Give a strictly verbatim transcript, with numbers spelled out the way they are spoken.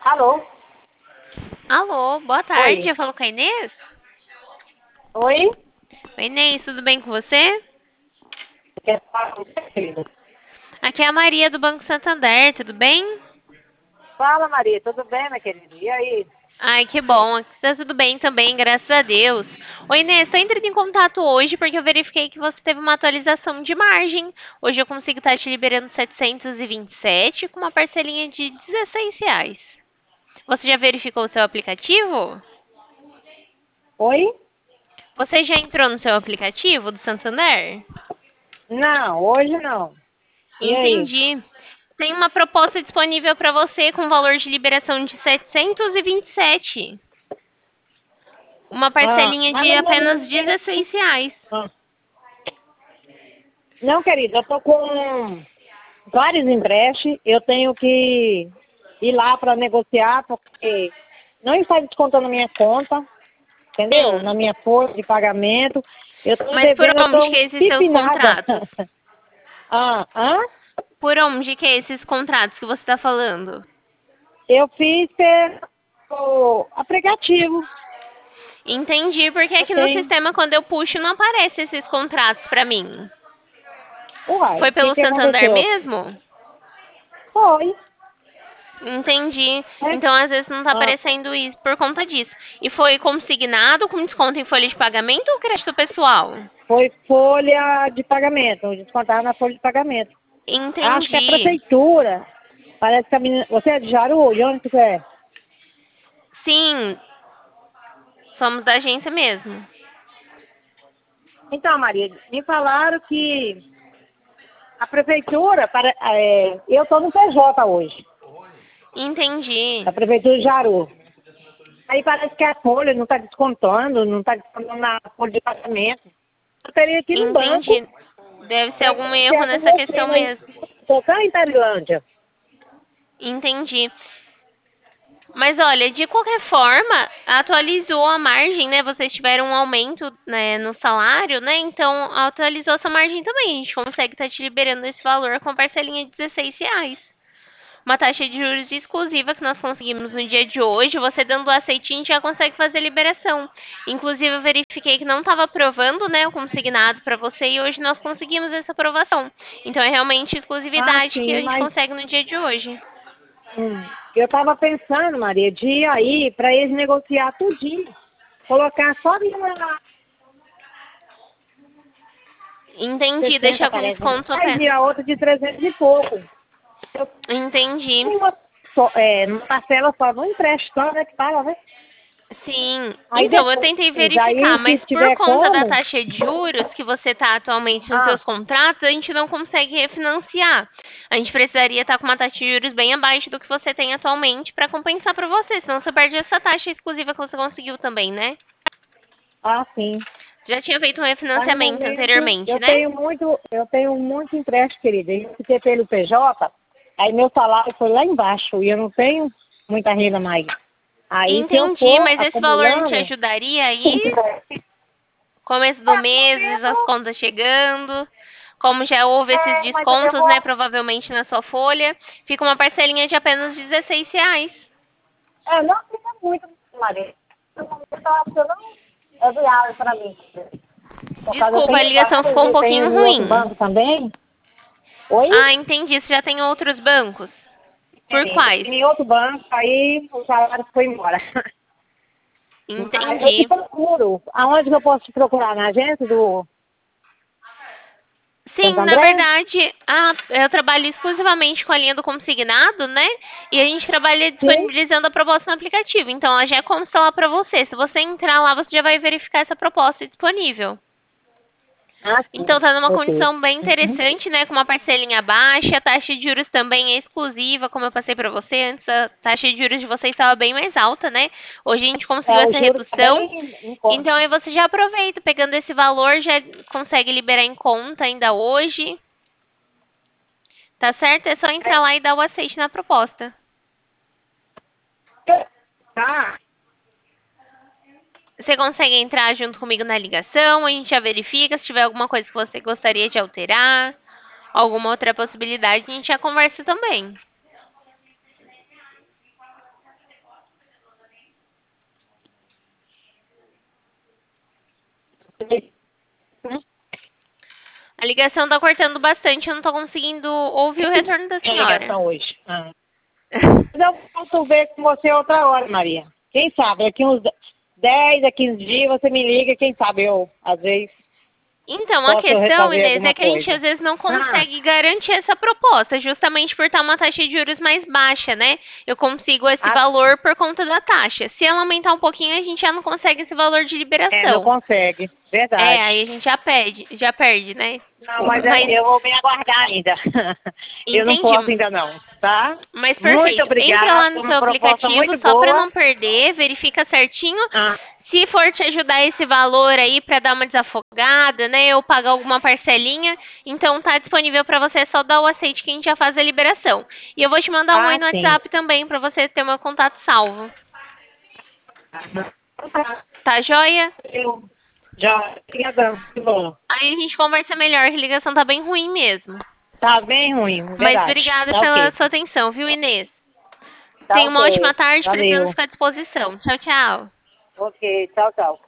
Alô? Alô, boa tarde. Oi. Eu falo com a Inês? Oi? Oi, Inês, tudo bem com você? Quer falar com você, querida? Aqui é a Maria do Banco Santander, tudo bem? Fala, Maria. Tudo bem, minha querida? E aí? Ai, que bom. Aqui tá tudo bem também, graças a Deus. Oi, Inês, tô entrando em contato hoje porque eu verifiquei que você teve uma atualização de margem. Hoje eu consigo estar te liberando setecentos e vinte e sete com uma parcelinha de dezesseis reais. Você já verificou o seu aplicativo? Oi? Você já entrou no seu aplicativo do Santander? Não, hoje não. E aí? Entendi. Tem uma proposta disponível para você com valor de liberação de setecentos e vinte e sete. Uma Ah, parcelinha mas de não, não, apenas não tem- dezesseis reais. ah. Não, querida, eu tô com vários empréstimos. Eu tenho que ir lá para negociar, porque não está descontando minha conta, entendeu? Sim. Na minha folha de pagamento. Eu estou Mas por devendo, eu onde estou que é esses seus empinada. contratos? Ah, hã? Por onde que é esses contratos que você está falando? Eu fiz pelo aplicativo. Entendi, porque Eu aqui no tenho. sistema, quando eu puxo, não aparece esses contratos para mim. Uai, Foi o que pelo que Santander aconteceu? mesmo? Foi. Entendi. É. Então, às vezes, não está Ah, aparecendo isso por conta disso. E foi consignado com desconto em folha de pagamento ou crédito pessoal? foi folha de pagamento. Descontar na folha de pagamento. Acho que é a Entendi. prefeitura. Parece que a menina. Você é de Jaru? De onde você é? Sim, somos da agência mesmo. Então, Maria, me falaram que a prefeitura. Para, é, eu estou no P J hoje, Entendi. da prefeitura de Jaru. Aí parece que a folha não está descontando, não está descontando na folha de pagamento. Eu teria que ir no banco. Entendi. Deve ser Para algum erro negociar com nessa você, questão mas mesmo. estou cá em Tailândia. Entendi. Mas olha, de qualquer forma, atualizou a margem, né? Vocês tiveram um aumento, né, no salário, né? Então, atualizou essa margem também. A gente consegue estar te liberando esse valor com a parcelinha de dezesseis reais. Uma taxa de juros exclusiva que nós conseguimos no dia de hoje. Você dando o aceitinho já consegue fazer a liberação. Inclusive, eu verifiquei que não estava aprovando, né, o consignado para você e hoje nós conseguimos essa aprovação. Então, é realmente Ah, exclusividade que a sim, gente mas consegue no dia de hoje. hum, eu estava pensando, Maria, de ir aí para eles negociar tudinho. Colocar só numa Entendi, sessenta, deixar com parece, desconto mas apenas. e a outra de trezentos e pouco. Eu Entendi. tenho uma, só, é, numa parcela só, não empréstimo só, né, que fala, né? Sim. Aí Então, eu depois, tentei verificar, aí mas se por tiver conta da como, taxa de juros que você está atualmente nos ah, seus contratos, a gente não consegue refinanciar. A gente precisaria estar com uma taxa de juros bem abaixo do que você tem atualmente para compensar para você, senão você perde essa taxa exclusiva que você conseguiu também, né? ah, sim. Já tinha feito um Mas no refinanciamento momento anteriormente, eu né? tenho muito, eu tenho muito empréstimo, querida. Eu fiquei pelo P J, aí meu salário foi lá embaixo e eu não tenho muita renda mais. Aí se eu Entendi, for mas esse valor não te acumulando, ajudaria aí? Começo do é, no mês, momento, as contas chegando. Como já houve esses é, mas eu descontos, vou, né, provavelmente na sua folha, fica uma parcelinha de apenas dezesseis reais. é, não fica muito, Maria. No momento eu acho que eu não é viável para mim. Por causa eu Desculpa, a tenho ligação vários ficou um e tenho pouquinho em outro ruim. banco também. Oi? Ah, entendi. Você já tem outros bancos? Por É, quais? em outro banco, aí o salário foi embora. Mas eu te Entendi. procuro. Aonde que eu posso te procurar? Na agência do Santo Sim, na André? verdade, a- eu trabalho exclusivamente com a linha do consignado, né? E a gente trabalha Sim. disponibilizando a proposta no aplicativo. Então, ela já consta lá para você. Se você entrar lá, você já vai verificar essa proposta disponível. Ah, sim. Então tá numa Ok. condição bem Uhum. interessante, né? Com uma parcelinha baixa, a taxa de juros também é exclusiva, como eu passei para você. Antes a taxa de juros de vocês estava bem mais alta, né? Hoje a gente conseguiu É, o essa juro redução. também em conta. Então aí você já aproveita, pegando esse valor, já consegue liberar em conta ainda hoje. Tá certo? É só entrar lá e dar o aceite na proposta. Tá. Você consegue entrar junto comigo na ligação, a gente já verifica se tiver alguma coisa que você gostaria de alterar, alguma outra possibilidade, a gente já conversa também. A ligação tá cortando bastante, eu não tô conseguindo ouvir o retorno da Tem senhora. ligação hoje. Ah. Mas eu posso ver com você outra hora, Maria. Quem sabe, daqui uns dez a quinze dias você me liga, quem sabe eu, às vezes, Então, a posso questão, resolver Inês, alguma é que a gente coisa. às vezes não consegue garantir essa proposta, justamente por estar uma taxa de juros mais baixa, né? Eu consigo esse Ah, valor por conta da taxa. Se ela aumentar um pouquinho, a gente já não consegue esse valor de é, não liberação. consegue, verdade. É, aí a gente já perde, já perde, né? Não, mas, Mas eu vou me aguardar ainda. Eu não entendi. posso ainda não, tá? Mas Muito perfeito. Entra lá obrigada, no foi seu uma proposta aplicativo muito só para não boa. perder, verifica certinho. Ah, Se for te ajudar esse valor aí para dar uma desafogada, né, ou pagar alguma parcelinha, então tá disponível para você, é só dar o aceite que a gente já faz a liberação. E eu vou te mandar um oi ah, no sim. WhatsApp também para você ter meu contato salvo. Tá joia? Eu já, obrigadão, que bom. Aí a gente conversa melhor, que a ligação tá bem ruim mesmo. Tá bem ruim, Mas verdade. obrigada Tá pela ok. sua atenção, viu, Inês? Tá Tenha uma ótima ok. tarde, precisamos Valeu. ficar à disposição. Tchau, tchau. Ok, tchau, tchau.